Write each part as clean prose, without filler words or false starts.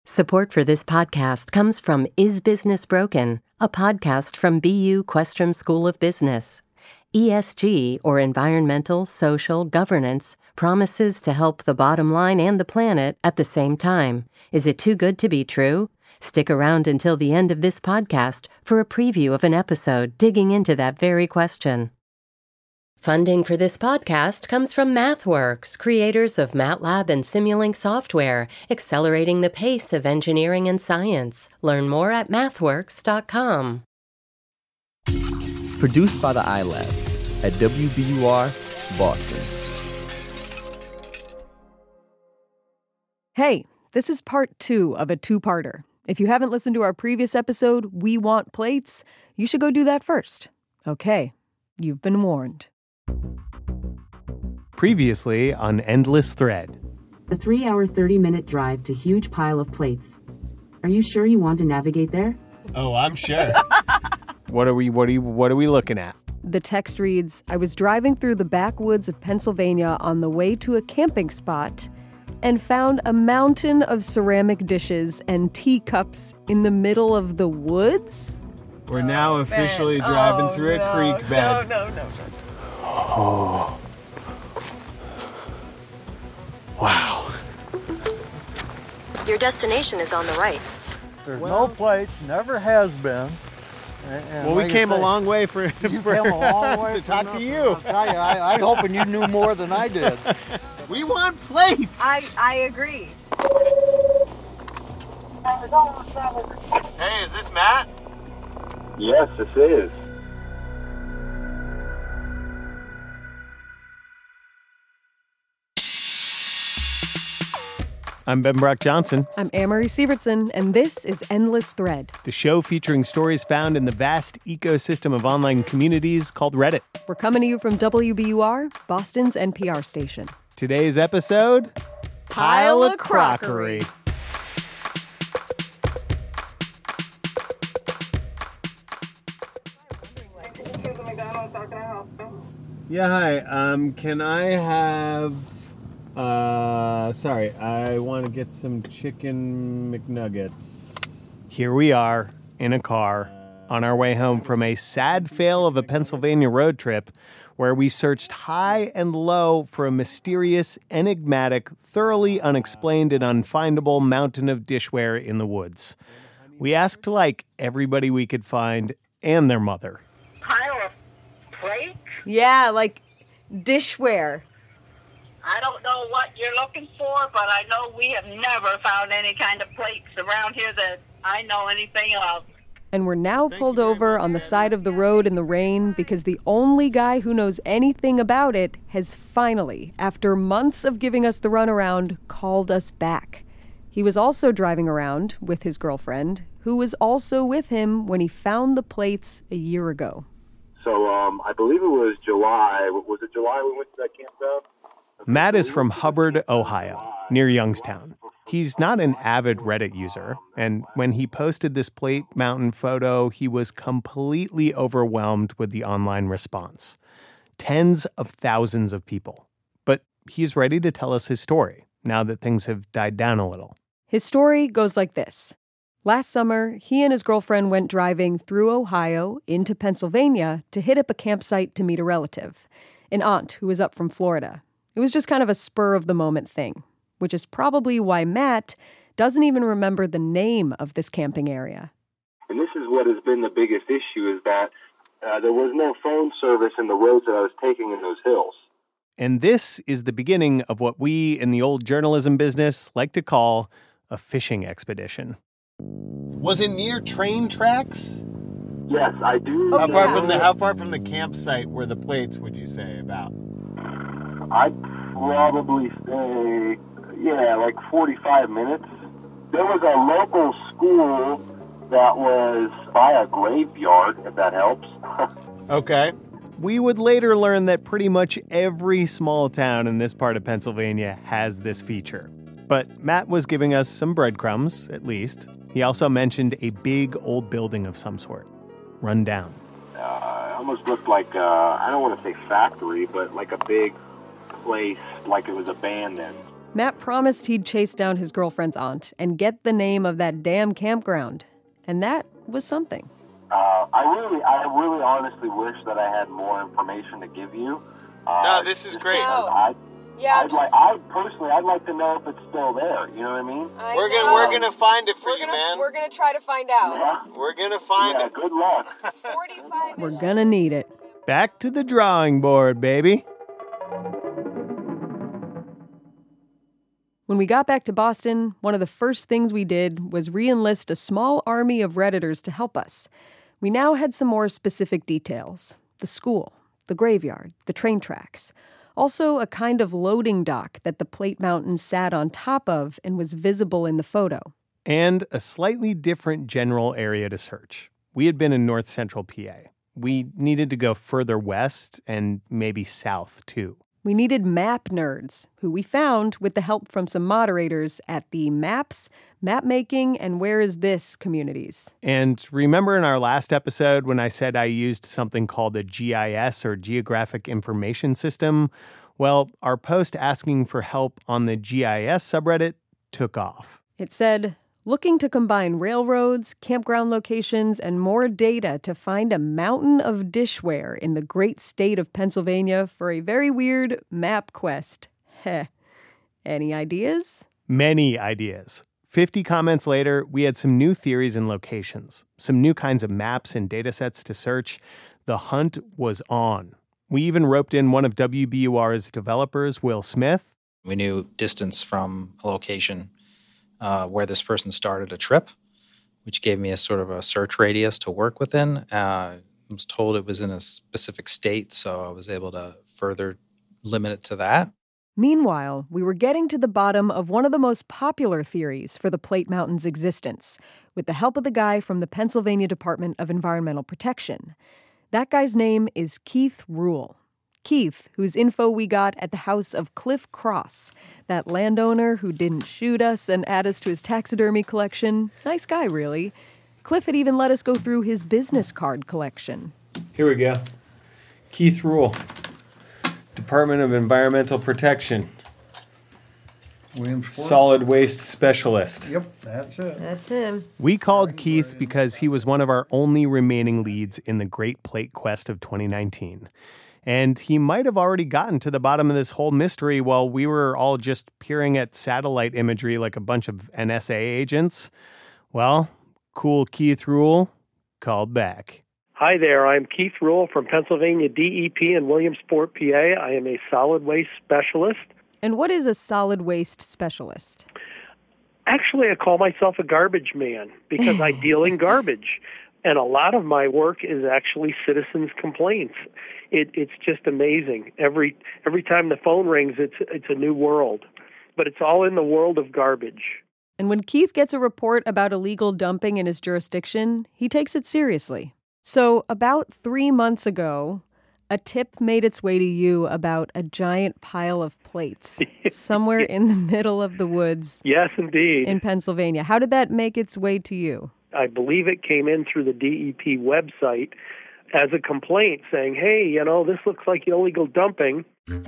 Support for this podcast comes from Is Business Broken, a podcast from BU Questrom School of Business. ESG, or Environmental, Social, Governance, promises to help the bottom line and the planet at the same time. Is it too good to be true? Stick around until the end of this podcast for a preview of an episode digging into that very question. Funding for this podcast comes from MathWorks, creators of MATLAB and Simulink software, accelerating the pace of engineering and science. Learn more at mathworks.com. Produced by the iLab at WBUR, Boston. Hey, this is part 2 of a two-parter. If you haven't listened to our previous episode, We Want Plates, you should go do that first. Okay, you've been warned. Previously on Endless Thread. A 3-hour, 30-minute drive to huge pile of plates. Are you sure you want to navigate there? Oh, I'm sure. What are we looking at? The text reads, I was driving through the backwoods of Pennsylvania on the way to a camping spot and found a mountain of ceramic dishes and teacups in the middle of the woods? We're now officially driving through a creek bed. No. Oh. Wow. Your destination is on the right. There's no plates, never has been. And Well, we like came I a say, long way You came a long way to talk to nothing. you. I'll tell you, I'm hoping you knew more than I did. We want plates. I agree. Hey, is this Matt? Yes, this is. I'm Ben Brock Johnson. I'm Amory Sievertson, and this is Endless Thread. The show featuring stories found in the vast ecosystem of online communities called Reddit. We're coming to you from WBUR, Boston's NPR station. Today's episode, Pile of Crockery. Yeah, hi. Can I have... sorry, I want to get some chicken McNuggets. Here we are, in a car, on our way home from a sad fail of a Pennsylvania road trip where we searched high and low for a mysterious, enigmatic, thoroughly unexplained and unfindable mountain of dishware in the woods. We asked, like, everybody we could find and their mother. Pile of plates? Yeah, like dishware. I don't know what you're looking for, but I know we have never found any kind of plates around here that I know anything of. And we're now pulled over on the side of the road in the rain because the only guy who knows anything about it has finally, after months of giving us the runaround, called us back. He was also driving around with his girlfriend, who was also with him when he found the plates a year ago. So, I believe it was July. Was it July we went to that campground? Matt is from Hubbard, Ohio, near Youngstown. He's not an avid Reddit user, and when he posted this plate mountain photo, he was completely overwhelmed with the online response. Tens of thousands of people. But he's ready to tell us his story, now that things have died down a little. His story goes like this. Last summer, he and his girlfriend went driving through Ohio into Pennsylvania to hit up a campsite to meet a relative, an aunt who was up from Florida. It was just kind of a spur-of-the-moment thing, which is probably why Matt doesn't even remember the name of this camping area. And this is what has been the biggest issue, is that there was no phone service in the roads that I was taking in those hills. And this is the beginning of what we in the old journalism business like to call a fishing expedition. Was it near train tracks? Yes, I do. How far from the campsite were the plates, would you say, about? I'd probably say, like 45 minutes. There was a local school that was by a graveyard, if that helps. Okay. We would later learn that pretty much every small town in this part of Pennsylvania has this feature. But Matt was giving us some breadcrumbs, at least. He also mentioned a big old building of some sort, run down. It almost looked like, I don't want to say factory, but like a big place, like it was abandoned. Matt promised he'd chase down his girlfriend's aunt and get the name of that damn campground. And that was something. I really honestly wish that I had more information to give you. No, this is great. I'd like to know if it's still there. You know what I mean? We're gonna find it for you, man. We're gonna try to find out. Yeah. We're gonna find it. Good luck. 45. We're gonna need it. Back to the drawing board, baby. When we got back to Boston, one of the first things we did was re-enlist a small army of Redditors to help us. We now had some more specific details. The school, the graveyard, the train tracks. Also a kind of loading dock that the Plate Mountain sat on top of and was visible in the photo. And a slightly different general area to search. We had been in north central PA. We needed to go further west and maybe south, too. We needed map nerds, who we found with the help from some moderators at the Maps, Mapmaking, and Where Is This communities. And remember in our last episode when I said I used something called a GIS, or Geographic Information System? Well, our post asking for help on the GIS subreddit took off. It said, looking to combine railroads, campground locations, and more data to find a mountain of dishware in the great state of Pennsylvania for a very weird map quest. Heh. Any ideas? Many ideas. 50 comments later, we had some new theories and locations, some new kinds of maps and data sets to search. The hunt was on. We even roped in one of WBUR's developers, Will Smith. We knew distance from a location where this person started a trip, which gave me a sort of a search radius to work within. I was told it was in a specific state, so I was able to further limit it to that. Meanwhile, we were getting to the bottom of one of the most popular theories for the Plate Mountain's existence, with the help of the guy from the Pennsylvania Department of Environmental Protection. That guy's name is Keith Rule. Keith, whose info we got at the house of Cliff Cross, that landowner who didn't shoot us and add us to his taxidermy collection. Nice guy, really. Cliff had even let us go through his business card collection. Here we go. Keith Rule, Department of Environmental Protection. Williamsport. Solid waste specialist. Yep, that's it. That's him. We called Keith because he was one of our only remaining leads in the Great Plate Quest of 2019. And he might have already gotten to the bottom of this whole mystery while we were all just peering at satellite imagery like a bunch of NSA agents. Well, cool Keith Rule called back. Hi there, I'm Keith Rule from Pennsylvania DEP in Williamsport, PA. I am a solid waste specialist. And what is a solid waste specialist? Actually, I call myself a garbage man because I deal in garbage. And a lot of my work is actually citizens' complaints. It's just amazing. Every time the phone rings, it's a new world. But it's all in the world of garbage. And when Keith gets a report about illegal dumping in his jurisdiction, he takes it seriously. So about 3 months ago, a tip made its way to you about a giant pile of plates somewhere in the middle of the woods. Yes, indeed. In Pennsylvania. How did that make its way to you? I believe it came in through the DEP website as a complaint saying, hey, this looks like illegal dumping.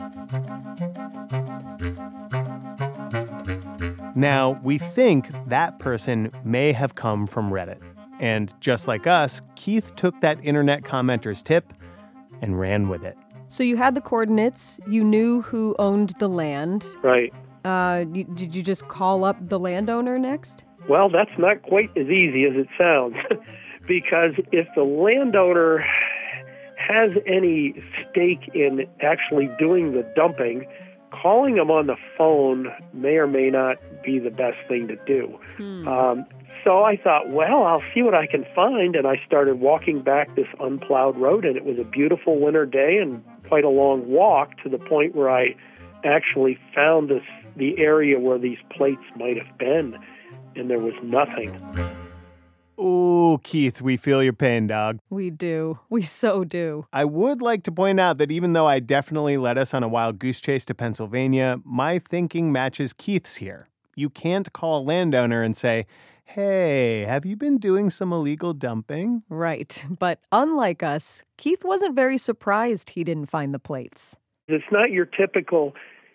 Now, we think that person may have come from Reddit. And just like us, Keith took that internet commenter's tip and ran with it. So you had the coordinates, you knew who owned the land. Right. Did you just call up the landowner next? Well, that's not quite as easy as it sounds, because if the landowner has any stake in actually doing the dumping, calling them on the phone may or may not be the best thing to do. So I thought, well, I'll see what I can find, and I started walking back this unplowed road, and it was a beautiful winter day and quite a long walk to the point where I actually found the area where these plates might have been, and there was nothing. Ooh, Keith, we feel your pain, dog. We do. We so do. I would like to point out that even though I definitely led us on a wild goose chase to Pennsylvania, my thinking matches Keith's here. You can't call a landowner and say, hey, have you been doing some illegal dumping? Right. But unlike us, Keith wasn't very surprised he didn't find the plates. It's not your typical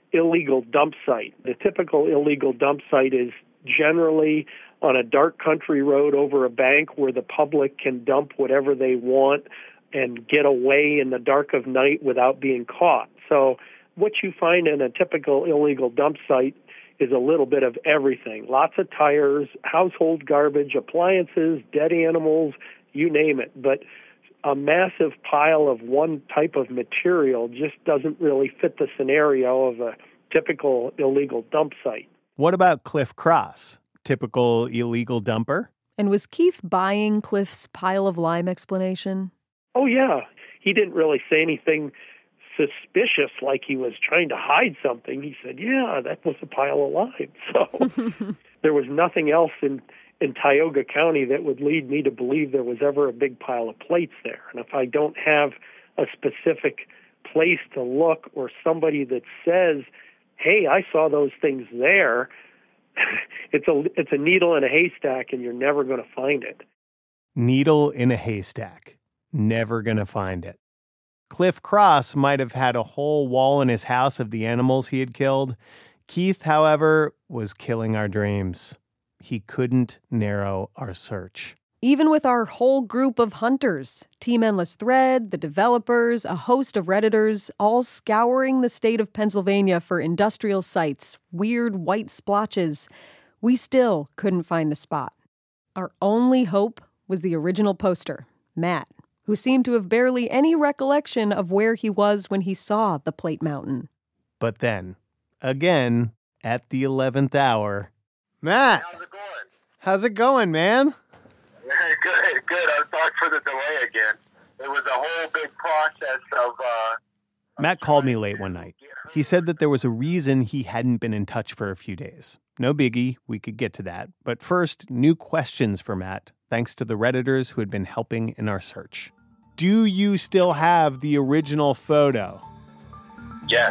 illegal dump site. The typical illegal dump site is generally on a dark country road over a bank where the public can dump whatever they want and get away in the dark of night without being caught. So what you find in a typical illegal dump site is a little bit of everything. Lots of tires, household garbage, appliances, dead animals, you name it. But a massive pile of one type of material just doesn't really fit the scenario of a typical illegal dump site. What about Cliff Cross? Typical illegal dumper? And was Keith buying Cliff's pile of lime explanation? Oh, yeah. He didn't really say anything suspicious like he was trying to hide something. He said, yeah, that was a pile of lime. So there was nothing else in Tioga County that would lead me to believe there was ever a big pile of plates there. And if I don't have a specific place to look or somebody that says, hey, I saw those things there, it's a needle in a haystack and you're never going to find it. Needle in a haystack. Never going to find it. Cliff Cross might have had a whole wall in his house of the animals he had killed. Keith, however, was killing our dreams. He couldn't narrow our search. Even with our whole group of hunters, Team Endless Thread, the developers, a host of Redditors, all scouring the state of Pennsylvania for industrial sites, weird white splotches, we still couldn't find the spot. Our only hope was the original poster, Matt, who seemed to have barely any recollection of where he was when he saw the Plate Mountain. But then, again, at the 11th hour, Matt! How's it going? How's it going, man? Good. I'm sorry for the delay again. It was a whole big process of... Matt called me late one night. He said that there was a reason he hadn't been in touch for a few days. No biggie, we could get to that. But first, new questions for Matt, thanks to the Redditors who had been helping in our search. Do you still have the original photo? Yes.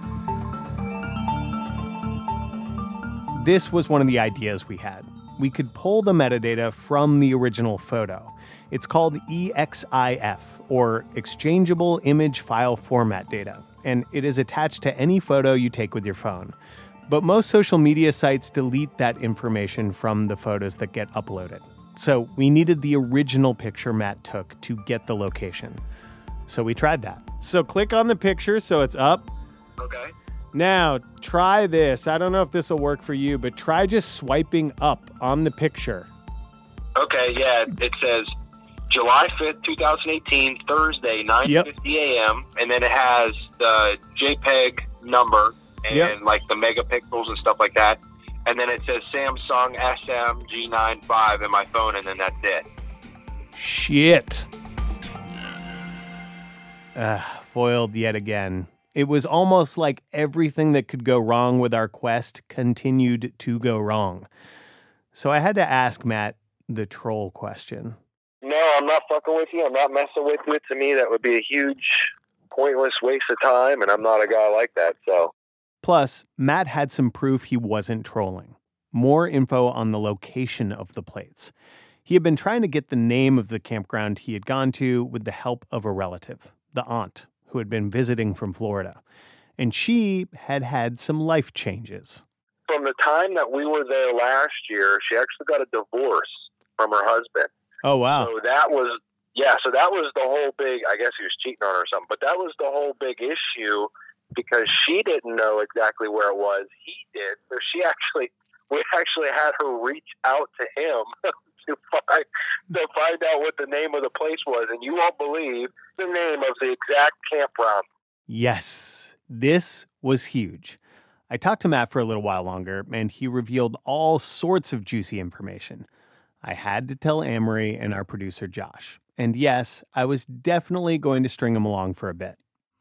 This was one of the ideas we had. We could pull the metadata from the original photo. It's called EXIF, or Exchangeable Image File Format Data, and it is attached to any photo you take with your phone. But most social media sites delete that information from the photos that get uploaded. So we needed the original picture Matt took to get the location. So we tried that. So click on the picture so it's up. Okay. Now, try this. I don't know if this will work for you, but try just swiping up on the picture. Okay, yeah. It says July 5th, 2018, Thursday, 9:50 a.m., and then it has the JPEG number and like the megapixels and stuff like that. And then it says Samsung SMG95 in my phone, and then that's it. Shit. Foiled yet again. It was almost like everything that could go wrong with our quest continued to go wrong. So I had to ask Matt the troll question. No, I'm not fucking with you. I'm not messing with you. To me, that would be a huge, pointless waste of time, and I'm not a guy like that, so... Plus, Matt had some proof he wasn't trolling. More info on the location of the plates. He had been trying to get the name of the campground he had gone to with the help of a relative, the aunt, who had been visiting from Florida. And she had had some life changes. From the time that we were there last year, she actually got a divorce from her husband. Oh, wow. So that was the whole big, I guess he was cheating on her or something, but that was the whole big issue because she didn't know exactly where it was. He did. So we actually had her reach out to him to find out what the name of the place was. And you won't believe the name of the exact campground. Yes, this was huge. I talked to Matt for a little while longer, and he revealed all sorts of juicy information. I had to tell Amory and our producer, Josh. And yes, I was definitely going to string him along for a bit.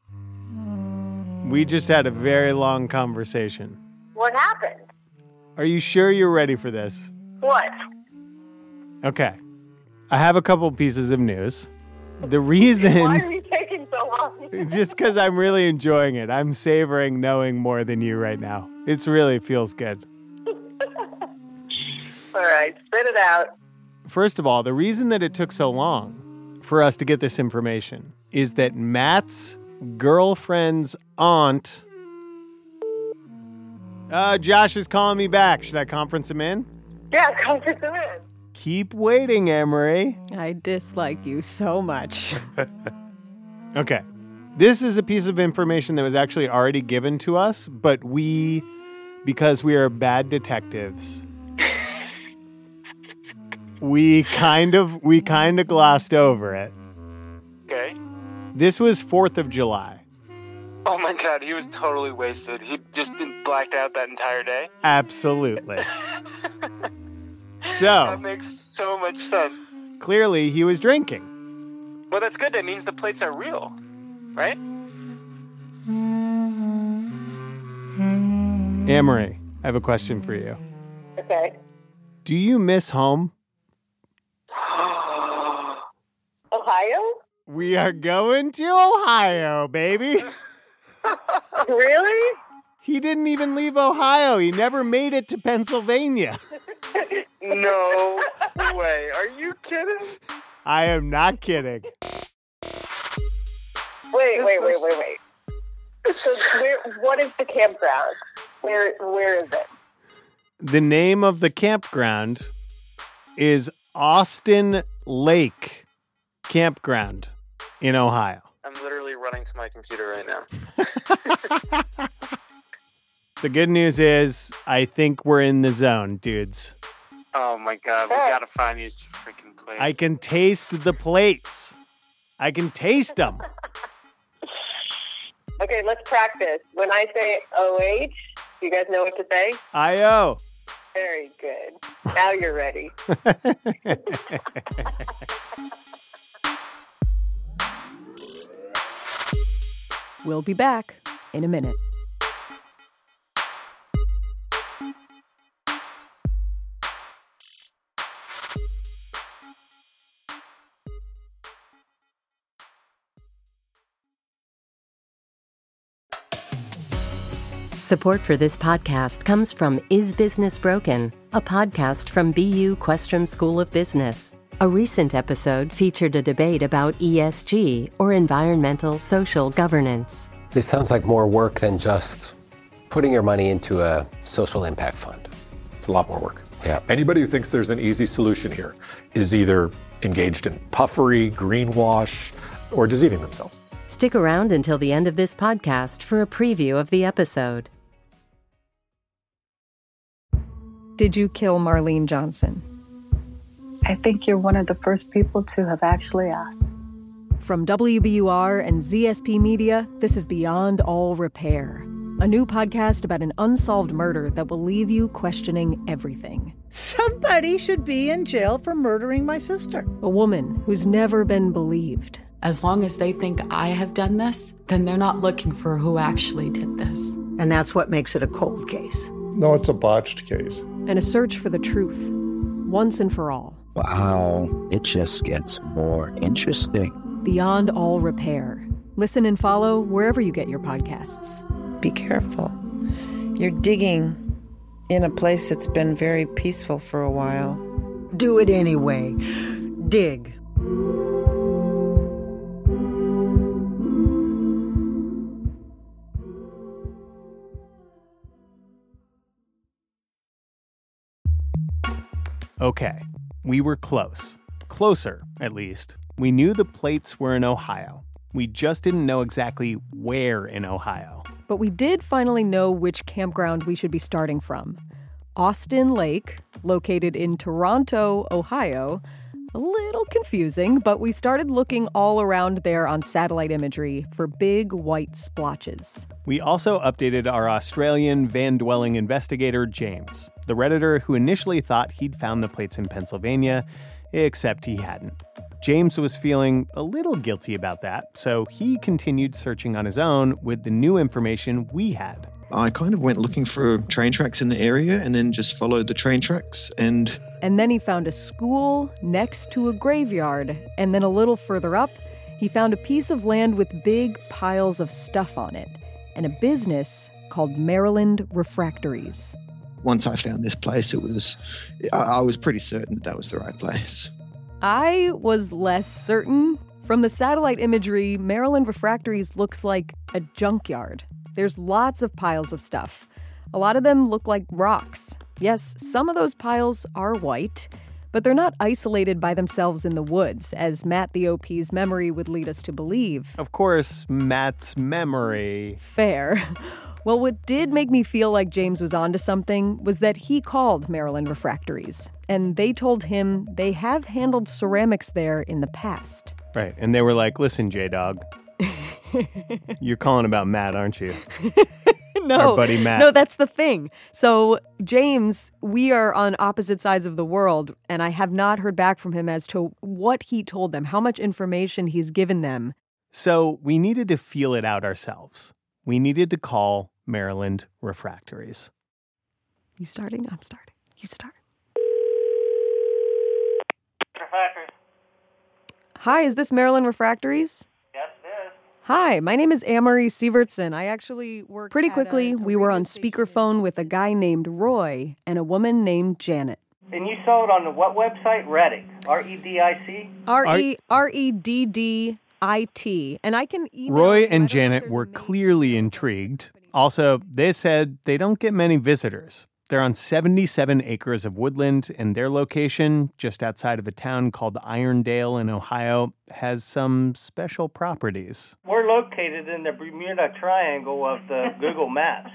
We just had a very long conversation. What happened? Are you sure you're ready for this? What? Okay. I have a couple pieces of news. The reason... Why are you taking so long? Just because I'm really enjoying it. I'm savoring knowing more than you right now. It really feels good. All right, spit it out. First of all, the reason that it took so long for us to get this information is that Matt's girlfriend's aunt Josh is calling me back. Should I conference him in? Yeah, conference him in. Keep waiting, Emery. I dislike you so much. Okay. This is a piece of information that was actually already given to us, but because we are bad detectives, we kind of glossed over it. Okay. This was 4th of July. Oh my God, he was totally wasted. He just blacked out that entire day? Absolutely. So, that makes so much sense. Clearly, he was drinking. Well, that's good. That means the plates are real, right? Amory, I have a question for you. Okay. Do you miss home? Ohio? We are going to Ohio, baby. Really? He didn't even leave Ohio. He never made it to Pennsylvania. No way. Are you kidding? I am not kidding. Wait. So what is the campground? Where is it? The name of the campground is Austin Lake Campground in Ohio. I'm literally running to my computer right now. The good news is, I think we're in the zone, dudes. Oh my God, we gotta find these freaking plates. I can taste the plates. I can taste them. Okay, let's practice. When I say OH, you guys know what to say? I-O. Very good. Now you're ready. We'll be back in a minute. Support for this podcast comes from Is Business Broken, a podcast from BU Questrom School of Business. A recent episode featured a debate about ESG, or environmental social governance. This sounds like more work than just putting your money into a social impact fund. It's a lot more work. Yeah. Anybody who thinks there's an easy solution here is either engaged in puffery, greenwash, or deceiving themselves. Stick around until the end of this podcast for a preview of the episode. Did you kill Marlene Johnson? I think you're one of the first people to have actually asked. From WBUR and ZSP Media, this is Beyond All Repair, a new podcast about an unsolved murder that will leave you questioning everything. Somebody should be in jail for murdering my sister. A woman who's never been believed. As long as they think I have done this, then they're not looking for who actually did this. And that's what makes it a cold case. No, it's a botched case. And a search for the truth, once and for all. Wow, it just gets more interesting. Beyond All Repair. Listen and follow wherever you get your podcasts. Be careful. You're digging in a place that's been very peaceful for a while. Do it anyway. Dig. Okay, we were close. Closer, at least. We knew the plates were in Ohio. We just didn't know exactly where in Ohio. But we did finally know which campground we should be starting from. Austin Lake, located in Toronto, Ohio. A little confusing, but we started looking all around there on satellite imagery for big white splotches. We also updated our Australian van-dwelling investigator, James, the Redditor who initially thought he'd found the plates in Pennsylvania, except he hadn't. James was feeling a little guilty about that, so he continued searching on his own with the new information we had. I kind of went looking for train tracks in the area and then just followed the train tracks and then he found a school next to a graveyard, and then a little further up, he found a piece of land with big piles of stuff on it, and a business called Maryland Refractories. Once I found this place, I was pretty certain that was the right place. I was less certain. From the satellite imagery, Maryland Refractories looks like a junkyard. There's lots of piles of stuff. A lot of them look like rocks. Yes, some of those piles are white, but they're not isolated by themselves in the woods, as Matt the OP's memory would lead us to believe. Of course, Matt's memory. Fair. Well, what did make me feel like James was onto something was that he called Maryland Refractories, and they told him they have handled ceramics there in the past. Right, and they were like, listen, J-Dog, you're calling about Matt, aren't you? No, our buddy Matt. No, that's the thing. So, James, we are on opposite sides of the world, and I have not heard back from him as to what he told them, how much information he's given them. So, we needed to feel it out ourselves. We needed to call Maryland Refractories. You starting? I'm starting. You start. Refractories. Hi, is this Maryland Refractories? Yes, it is. Hi, my name is Amory Sievertson. I actually work pretty quickly. We were on speakerphone with a guy named Roy and a woman named Janet. And you saw it on the what website? Redic. R-E-D-I-C? R-E-D-D-I-T. And I can email Roy and Janet were clearly intrigued. Also, they said they don't get many visitors. They're on 77 acres of woodland, and their location, just outside of a town called Irondale in Ohio, has some special properties. We're located in the Bermuda Triangle of the Google Maps.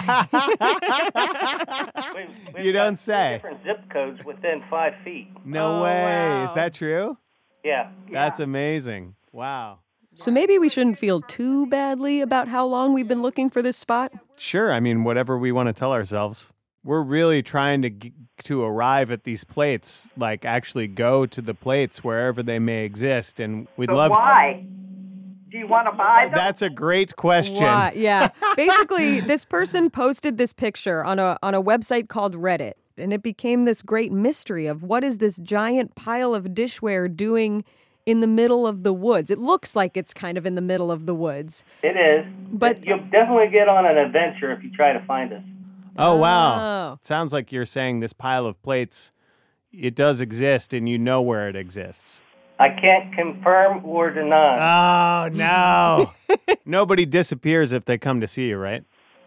You don't say. Different zip codes within 5 feet. No way. Wow. Is that true? Yeah. That's amazing. Wow. So maybe we shouldn't feel too badly about how long we've been looking for this spot? Sure. I mean, whatever we want to tell ourselves. We're really trying to arrive at these plates, like actually go to the plates wherever they may exist. And we'd love... Why? Do you want to buy them? That's a great question. Why? Yeah. Basically, this person posted this picture on a website called Reddit, and it became this great mystery of what is this giant pile of dishware doing in the middle of the woods. It looks like it's kind of in the middle of the woods. It is. But you'll definitely get on an adventure if you try to find us. Oh, wow. It sounds like you're saying this pile of plates, it does exist and you know where it exists. I can't confirm or deny. Oh, no. Nobody disappears if they come to see you, right?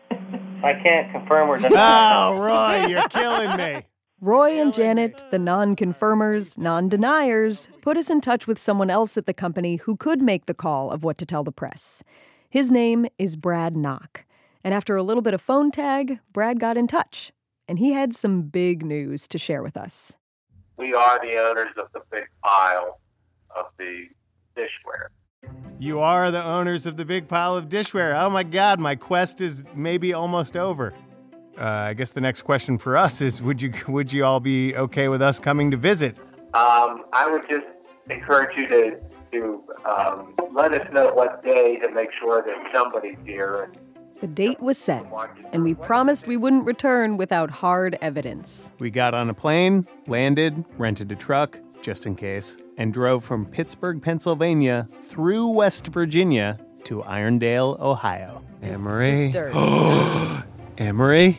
I can't confirm or deny. Oh, Roy, you're killing me. Roy and Janet, the non-confirmers, non-deniers, put us in touch with someone else at the company who could make the call of what to tell the press. His name is Brad Knock. And after a little bit of phone tag, Brad got in touch. And he had some big news to share with us. We are the owners of the big pile of the dishware. You are the owners of the big pile of dishware. Oh, my God, my quest is maybe almost over. I guess the next question for us is, would you all be okay with us coming to visit? I would just encourage you to let us know what day to make sure that somebody's here. The date was set, and we promised we wouldn't return without hard evidence. We got on a plane, landed, rented a truck, just in case, and drove from Pittsburgh, Pennsylvania, through West Virginia to Irondale, Ohio. Amory. It's just dirt. Amory?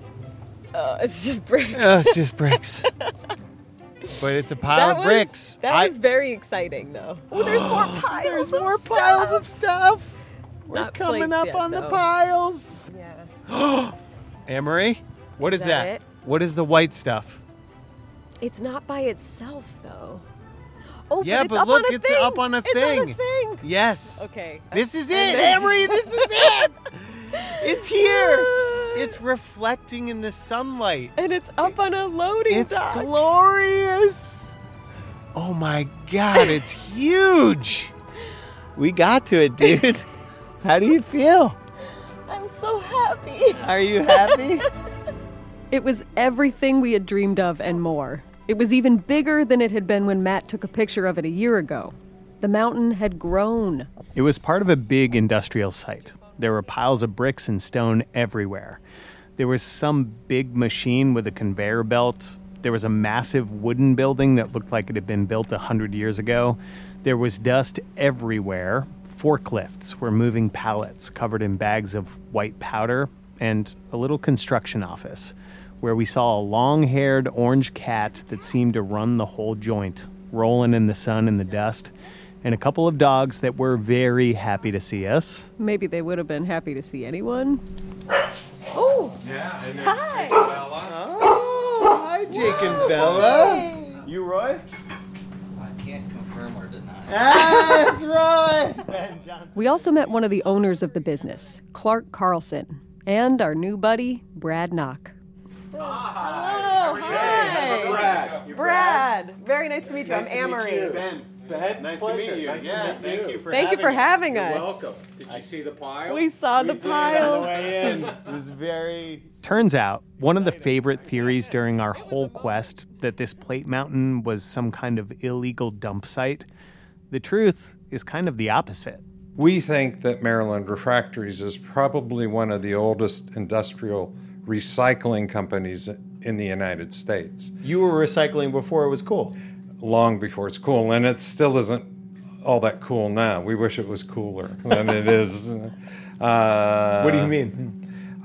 It's just bricks. It's just bricks. But it's a pile of bricks. That was very exciting, though. Oh, there's more piles. There's more piles of stuff. We're Not coming up yet, on though. the piles. Yeah. Amory, what is that? it? What is the white stuff? It's not by itself, though. Oh, Yeah, but but it's look, up on a it's thing. up on a It's thing. on a thing. Yes. Okay. This is And it, then- Amory. This is it. It's here. It's reflecting in the sunlight. And it's up on a loading It's dock. glorious. Oh my God, it's huge. We got to it, dude. How do you feel? I'm so happy. Are you happy? It was everything we had dreamed of and more. It was even bigger than it had been when Matt took a picture of it a year ago. The mountain had grown. It was part of a big industrial site. There were piles of bricks and stone everywhere. There was some big machine with a conveyor belt. There was a massive wooden building that looked like it had been built 100 years ago. There was dust everywhere. Forklifts were moving pallets covered in bags of white powder, and a little construction office where we saw a long-haired orange cat that seemed to run the whole joint, rolling in the sun and the dust, and a couple of dogs that were very happy to see us. Maybe they would have been happy to see anyone. Oh, Yeah, and Hi. Bella. Oh, hi, Jake and Bella. Hey. You, Roy? I can't confirm or deny. That's Roy. Ben Johnson. We also met one of the owners of the business, Clark Carlson, and our new buddy, Brad Knock. Hello. Hi. Brad. Very nice to meet you. I'm Amory. Ben, nice to meet you. Thank you for having us. You're welcome. Did you see the pile? We saw the pile. On the way in. It was very... Turns out, one of the favorite theories during our whole quest that this plate mountain was some kind of illegal dump site, the truth is kind of the opposite. We think that Maryland Refractories is probably one of the oldest industrial recycling companies in the United States. You were recycling before it was cool. Long before it's cool, and it still isn't all that cool now. We wish it was cooler than it is. What do you mean?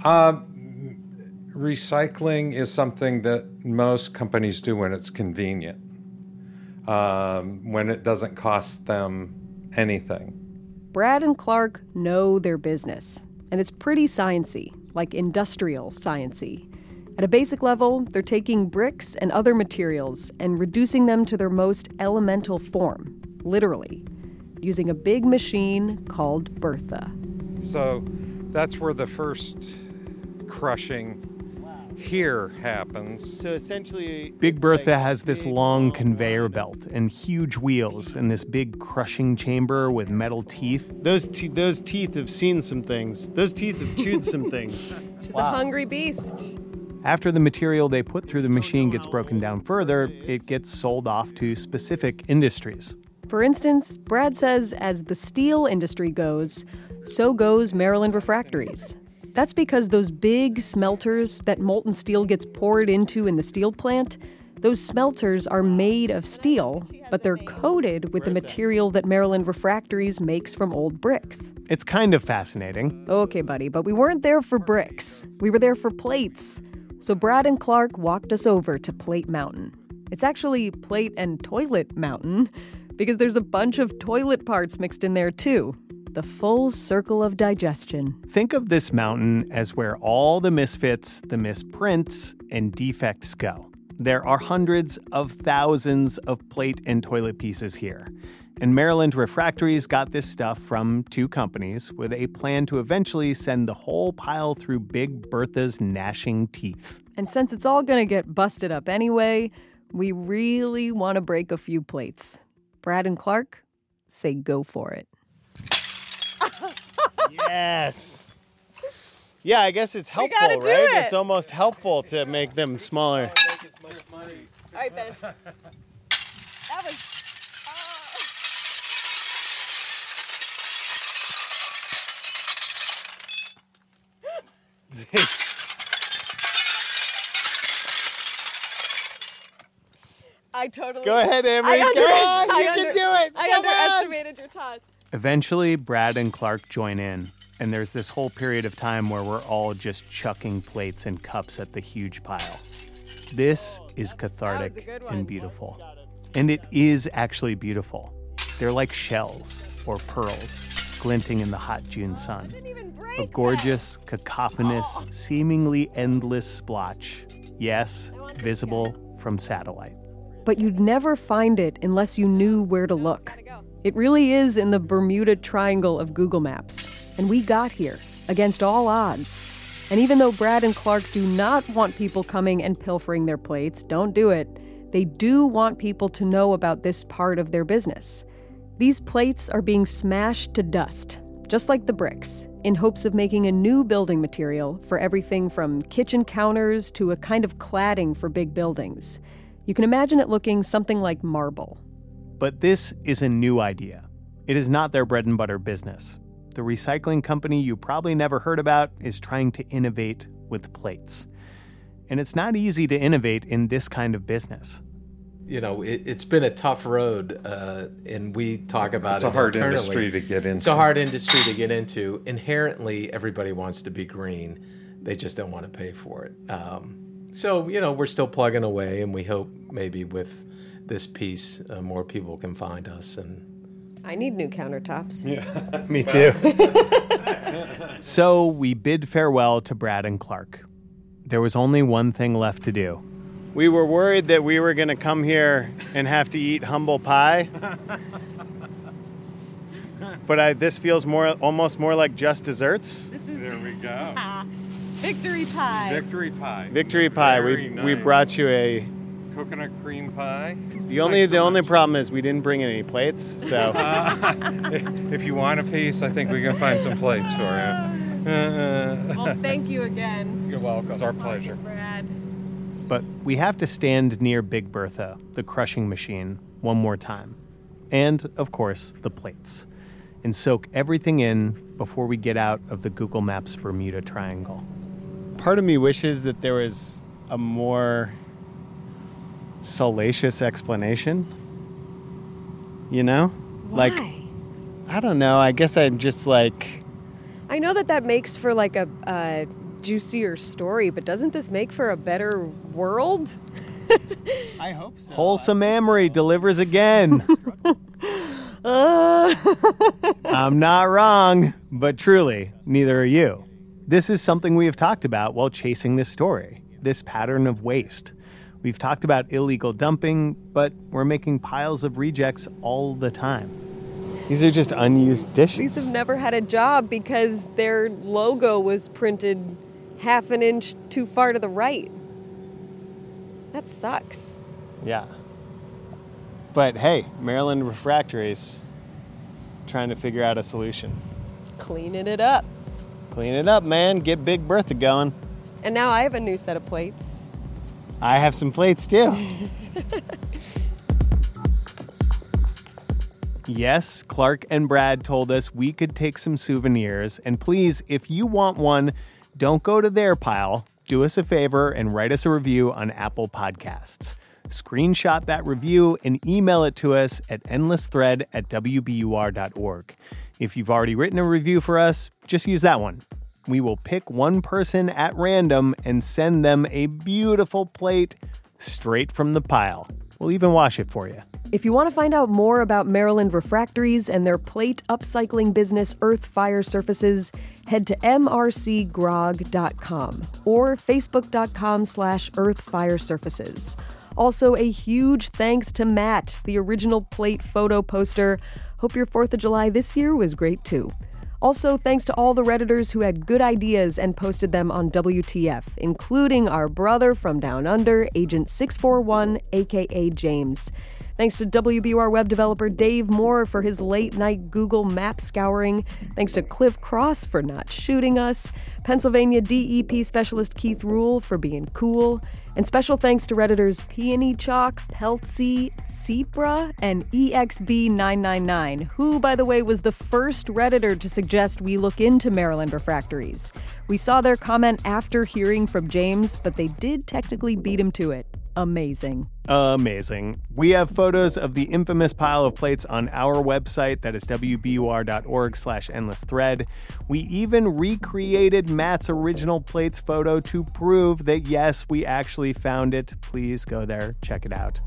Recycling is something that most companies do when it's convenient, when it doesn't cost them anything. Brad and Clark know their business, and it's pretty science-y, like industrial science-y. At a basic level, they're taking bricks and other materials and reducing them to their most elemental form, literally, using a big machine called Bertha. So that's where the first crushing here happens. So essentially, Big Bertha has this long conveyor belt and huge wheels and this big crushing chamber with metal teeth. Those teeth have seen some things. Those teeth have chewed some things. She's a hungry beast. After the material they put through the machine gets broken down further, it gets sold off to specific industries. For instance, Brad says as the steel industry goes, so goes Maryland Refractories. That's because those big smelters that molten steel gets poured into in the steel plant, those smelters are made of steel, but they're coated with the material that Maryland Refractories makes from old bricks. It's kind of fascinating. Okay, buddy, but we weren't there for bricks. We were there for plates. So Brad and Clark walked us over to Plate Mountain. It's actually Plate and Toilet Mountain because there's a bunch of toilet parts mixed in there too. The full circle of digestion. Think of this mountain as where all the misfits, the misprints, and defects go. There are hundreds of thousands of plate and toilet pieces here. And Maryland Refractories got this stuff from two companies with a plan to eventually send the whole pile through Big Bertha's gnashing teeth. And since it's all going to get busted up anyway, we really want to break a few plates. Brad and Clark say go for it. Yes. Yeah, I guess it's helpful, right? It's almost helpful to make them smaller. All right, Ben. That was... I totally... Go ahead, Amory. Come on, you can do it. I underestimated your toss. Eventually, Brad and Clark join in, and there's this whole period of time where we're all just chucking plates and cups at the huge pile. This is cathartic and beautiful. And it is actually beautiful. They're like shells or pearls glinting in the hot June sun. A gorgeous, cacophonous, seemingly endless splotch. Yes, visible from satellite. But you'd never find it unless you knew where to look. It really is in the Bermuda Triangle of Google Maps. And we got here, against all odds. And even though Brad and Clark do not want people coming and pilfering their plates, don't do it, they do want people to know about this part of their business. These plates are being smashed to dust, just like the bricks, in hopes of making a new building material for everything from kitchen counters to a kind of cladding for big buildings. You can imagine it looking something like marble. But this is a new idea. It is not their bread and butter business. The recycling company you probably never heard about is trying to innovate with plates. And it's not easy to innovate in this kind of business. You know, it's been a tough road, and we talk about it's a hard industry to get into. It's a hard industry to get into. Inherently, everybody wants to be green. They just don't want to pay for it. So, you know, we're still plugging away, and we hope maybe with this piece, more people can find us. And I need new countertops. Yeah, me too. So we bid farewell to Brad and Clark. there was only one thing left to do. We were worried that we were going to come here and have to eat humble pie. But this feels almost more like just desserts. There we go. Victory pie. Victory pie. Victory pie. Very We nice. brought you a Coconut cream pie. The only problem is we didn't bring in any plates. So if you want a piece, I think we can find some plates for you. Well, thank you again. You're welcome. It's our pleasure. Brad. But we have to stand near Big Bertha, the crushing machine, one more time. And, of course, the plates. And soak everything in before we get out of the Google Maps Bermuda Triangle. Part of me wishes that there was a more salacious explanation. You know? Why? Like, I don't know. I guess I'm just like... I know that makes for like a juicier story, but doesn't this make for a better world? I hope so. Wholesome Amory delivers again. I'm not wrong, but truly, neither are you. This is something we have talked about while chasing this story, this pattern of waste. We've talked about illegal dumping, but we're making piles of rejects all the time. These are just unused dishes. These have never had a job because their logo was printed half an inch too far to the right. That sucks. Yeah. But hey, Maryland Refractories trying to figure out a solution. Cleaning it up. Clean it up, man. Get Big Bertha going. And now I have a new set of plates. I have some plates too. Yes, Clark and Brad told us we could take some souvenirs. And please, if you want one, don't go to their pile. Do us a favor and write us a review on Apple Podcasts. Screenshot that review and email it to us at endlessthread@wbur.org. If you've already written a review for us, just use that one. We will pick one person at random and send them a beautiful plate straight from the pile. We'll even wash it for you. If you want to find out more about Maryland Refractories and their plate upcycling business Earth Fire Surfaces, head to mrcgrog.com or facebook.com/earthfiresurfaces. Also, a huge thanks to Matt, the original plate photo poster. Hope your 4th of July this year was great too. Also, thanks to all the Redditors who had good ideas and posted them on WTF, including our brother from down under, Agent 641, aka James. Thanks to WBUR web developer Dave Moore for his late-night Google map scouring. Thanks to Cliff Cross for not shooting us. Pennsylvania DEP specialist Keith Rule for being cool. And special thanks to Redditors Peony Chalk, Peltzy, Cipra, and EXB999, who, by the way, was the first Redditor to suggest we look into Maryland Refractories. We saw their comment after hearing from James, but they did technically beat him to it. Amazing. Amazing. We have photos of the infamous pile of plates on our website. That is wbur.org/endlessthread. We even recreated Matt's original plates photo to prove that, yes, we actually found it. Please go there, check it out.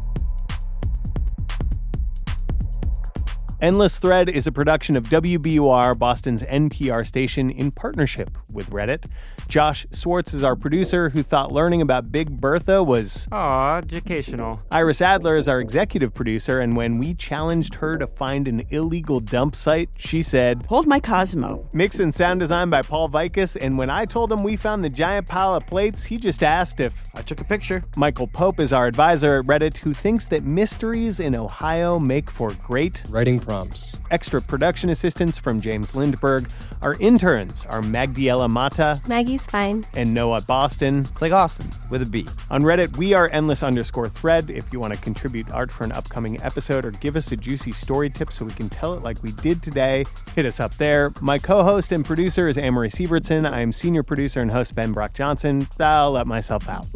Endless Thread is a production of WBUR, Boston's NPR station, in partnership with Reddit. Josh Swartz is our producer, who thought learning about Big Bertha was... educational. Iris Adler is our executive producer, and when we challenged her to find an illegal dump site, she said... Hold my Cosmo. Mix and sound design by Paul Vikas, and when I told him we found the giant pile of plates, he just asked if... I took a picture. Michael Pope is our advisor at Reddit, who thinks that mysteries in Ohio make for great... writing prompts. Extra production assistance from James Lindberg. Our interns are Magdiela Mata. Maggie's fine. And Noah Boston. It's like Austin with a B. On Reddit, we are endless_thread. If you want to contribute art for an upcoming episode or give us a juicy story tip so we can tell it like we did today, hit us up there. My co-host and producer is Amory Sievertson. I am senior producer and host Ben Brock Johnson. I'll let myself out.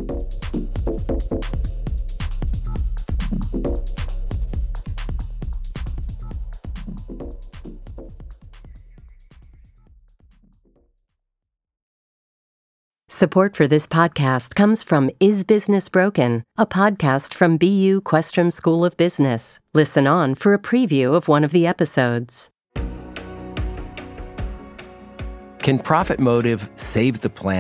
Support for this podcast comes from Is Business Broken, a podcast from BU Questrom School of Business. Listen on for a preview of one of the episodes. Can profit motive save the planet?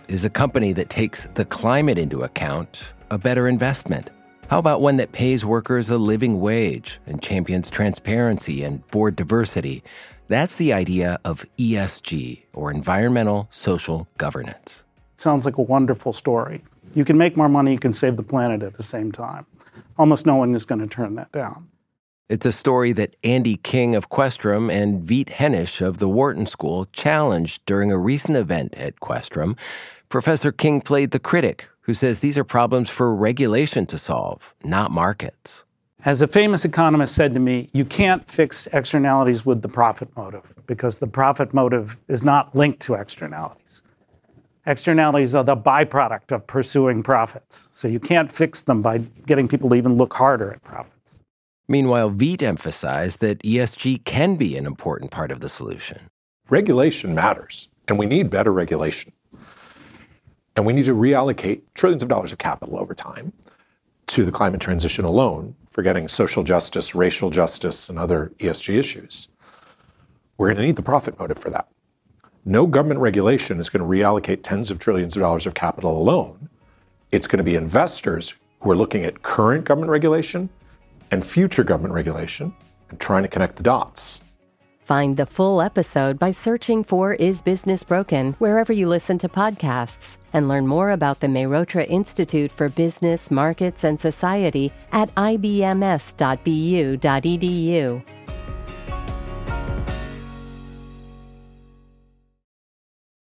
Is a company that takes the climate into account a better investment? How about one that pays workers a living wage and champions transparency and board diversity? That's the idea of ESG, or environmental social governance. Sounds like a wonderful story. You can make more money, you can save the planet at the same time. Almost no one is going to turn that down. It's a story that Andy King of Questrom and Veet Hennish of the Wharton School challenged during a recent event at Questrom. Professor King played the critic who says these are problems for regulation to solve, not markets. As a famous economist said to me, you can't fix externalities with the profit motive because the profit motive is not linked to externalities. Externalities are the byproduct of pursuing profits. So you can't fix them by getting people to even look harder at profits. Meanwhile, Veet emphasized that ESG can be an important part of the solution. Regulation matters, and we need better regulation. And we need to reallocate trillions of dollars of capital over time to the climate transition alone, forgetting social justice, racial justice, and other ESG issues. We're going to need the profit motive for that. No government regulation is going to reallocate tens of trillions of dollars of capital alone. It's going to be investors who are looking at current government regulation and future government regulation and trying to connect the dots. Find the full episode by searching for Is Business Broken wherever you listen to podcasts, and learn more about the Mehrotra Institute for Business, Markets, and Society at ibms.bu.edu.